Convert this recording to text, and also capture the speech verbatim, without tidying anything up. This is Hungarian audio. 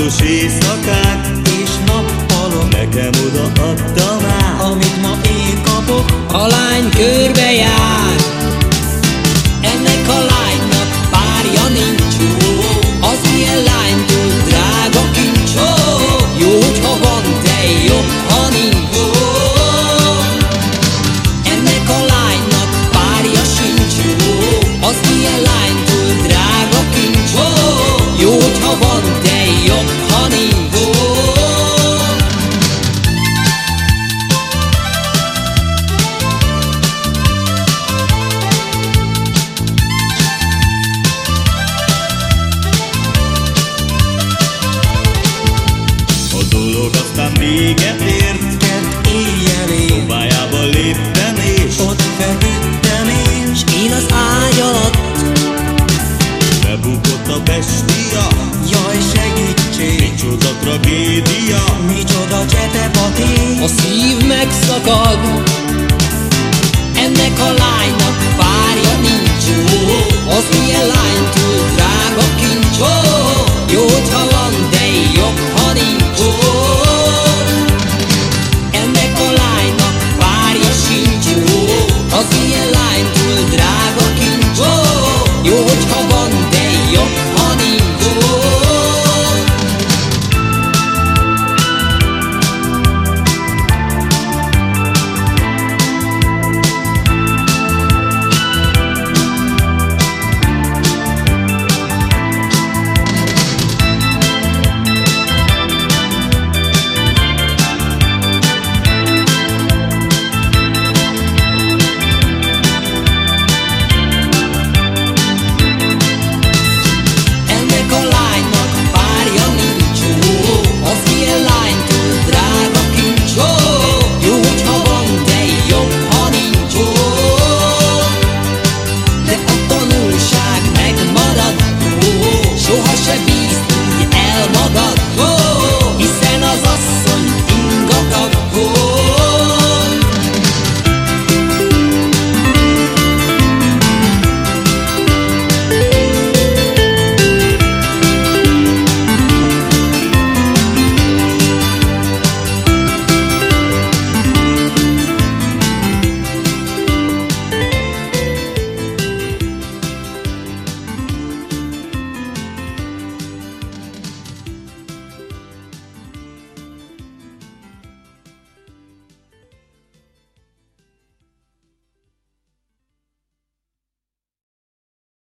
Álmos éjszakák és nappalok nekem odaadtam át, amit ma én kapok. A lány körbe jár, ennek a lánynak párja nincs. Az ilyen lánytól drága kincs. Jó, hogyha van, de jobb, ha nincs. Ennek a lánynak párja sincs. Az ilyen lánytól drága kincs. Jó, hogyha van, de jobb, ha nincs. Aztán véget ért, Kert éjjelén szobájába léptem és ott feküdtem én, s én az ágy alatt. bebukott a bestia. Jaj, segítség! Micsoda tragédia, Micsoda csetepaté! A szív megszakad, ennek a lánynak párja nincs. Az ilyen lánytól